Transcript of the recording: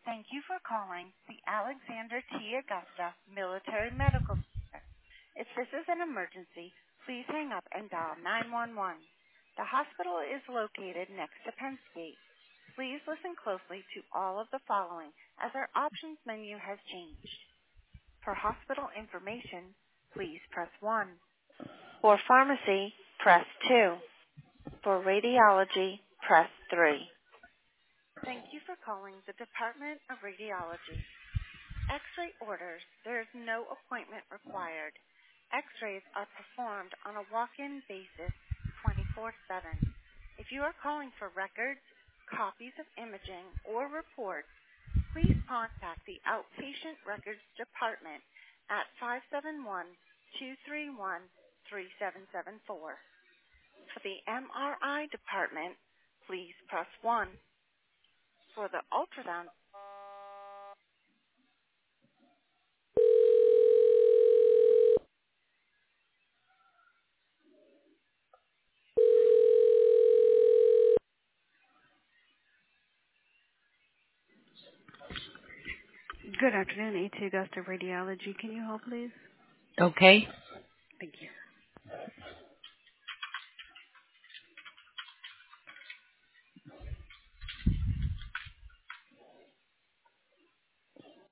Thank you for calling the Alexander T. Augusta Military Medical Center. If this is an emergency, please hang up and dial 911. The hospital is located next to Penn State. Please listen closely to all of the following as our options menu has changed. For hospital information, please press 1. For pharmacy, press 2. For radiology, press 3. Thank you for calling the Department of Radiology. X-ray orders, there is no appointment required. X-rays are performed on a walk-in basis 24/7. If you are calling for records, copies of imaging, or reports, please contact the Outpatient Records Department at 571-231-3774. For the MRI department, please press 1. For the ultrasound, Good afternoon, A2 Augusta Radiology. Can you hold, please? Okay. Thank you.